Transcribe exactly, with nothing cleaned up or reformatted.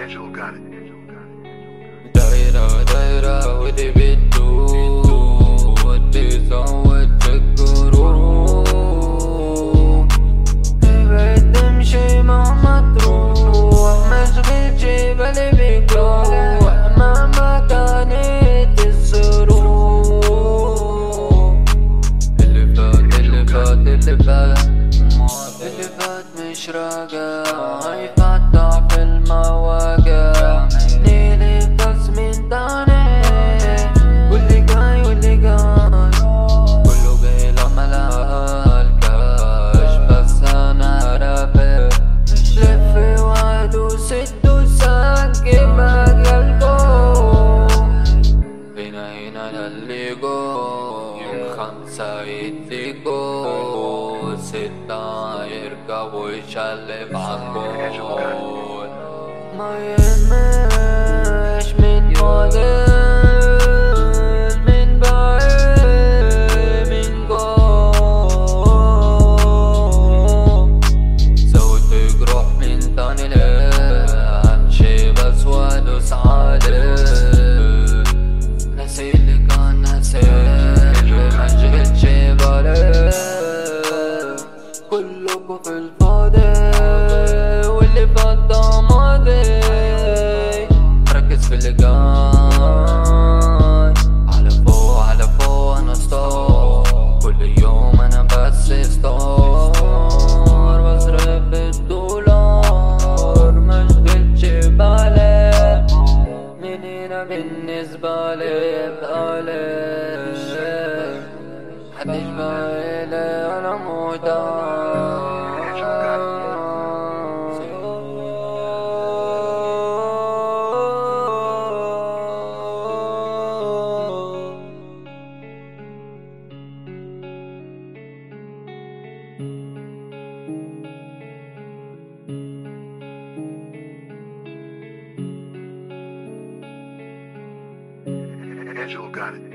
Angel got it. دايرة دايرة ودي بتدور ودي صوت الكروب تبعد تمشي مهما تروح مشغل جبالي بجروح مهما كانت الظروف. اللي فات اللي فات اللي فات اللي فات مش راجع هيفتح في المواجع نيلي بس من تاني واللي جاي واللي جاي كله جاي لما الكاش بس انا رافع لف واحد وست وسكب مجالكم هنا هنا اللي جوه خمسة يديكوا ستة يركبوا يشلب عالجول ما يهمش من فاضل من بعيد من جوه زود جروح من تاني ليه همشي بس وادوس عليه ناسي اللي كان ناسي مشغلش بالي كلكوا في الفاضي واللي فات ده ماضي ركز في اللي جاي على فوق على فوق انا ستار كل يوم انا بس ستار بصرف بالدولار مشغلش بالي من هنا بالنسبة لي بقالي محدش باقيلي انا مهتم Angel got it.